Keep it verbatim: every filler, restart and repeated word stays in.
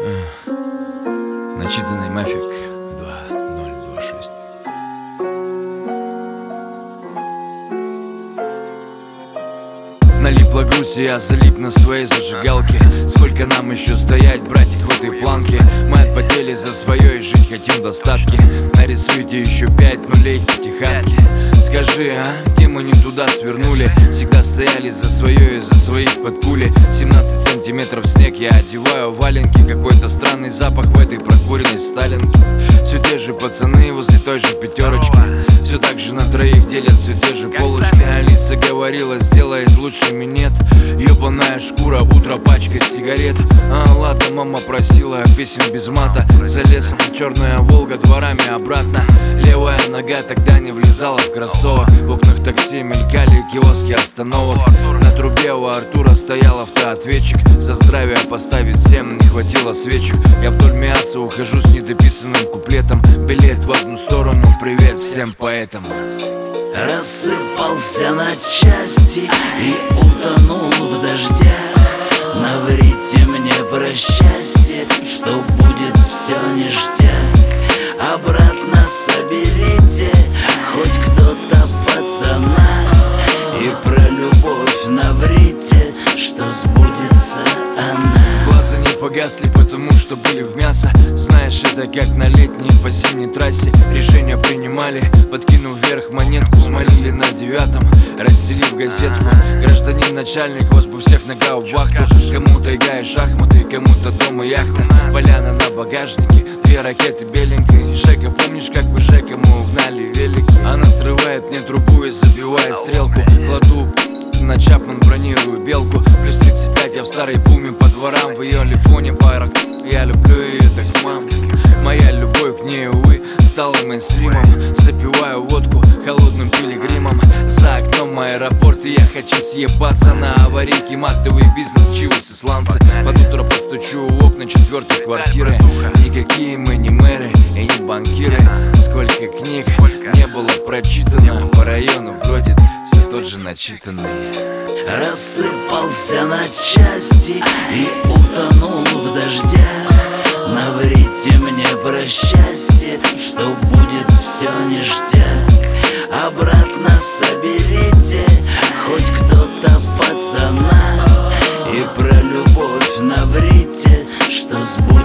Начитанный Мафик два ноль два шесть. Налипла грусть, и я залип на своей зажигалке. Сколько нам еще стоять, братик, в этой планке? Мы отпотели за свое и жить хотим в достатке. Нарисуйте еще пять нулей к пятихатке. Скажи, а, где мы не туда свернули? Всегда стояли за свое и за своих под пули. семнадцать сантиметров снег, я одеваю валенки. Какой-то странный запах в этой прокуренной Сталинке. Все те же пацаны возле той же пятерочки. Все так же на троих делят все те же полочки. Алиса говорила, сделает лучше минет. Ёбаная шкура, утро пачка сигарет. А ладно, мама просила песен без мата. За лесом черная Волга, дворами обратно. Левая нога тогда не влезала в кроссовок. В окнах такси мелькали киоски остановок. На трубе у Артура стоял автоответчик. За здравие поставить всем не хватило свечек. Я вдоль мяса ухожу с недописанным куплетом. Билет в одну сторону, привет всем поэтам. Рассыпался на части и утонул в дождях. Наврите мне про счастье, что будет все ништяк. Обратно соберите хоть кто-то пацана. И про любовь наврите, что сбудется она. Глаза не погасли, потому что были в мясо. Знаешь, это как на летней по зимней трассе. Решения принимали, подкинув вверх монетку. Смолили на девятом, расстелив газетку. Гражданин начальник, вас бы всех на гауптвахту. Кому-то тайга и шахматы, кому-то дома яхта. Поляна на багажнике, две ракеты беленькой. Жека, помнишь, как у Жека мы угнали велики? Она срывает мне трубу и забивает стрелку. Кладу на Чапман, бронирую белку. Плюс тридцать пять, я в старой пуме по дворам. В ее лифоне байрак, я люблю ее так, мам. Моя любовь к ней, увы, стала мейнстримом. Запиваю водку холодным пилигримом. За окном аэропорт, и я хочу съебаться на аварийке. Матовый бизнес, чивос и сланцы. Под утро постучу в окна четвертой квартиры. Никакие мы не мэры и не банкиры. Сколько книг не было прочитано. По району бродит все тот же начитанный. Рассыпался на части и утонул в дождях. Наврите мне про счастье, что будет все ништяк. Обратно соберите хоть кто-то пацана. И про любовь наврите, что сбудется.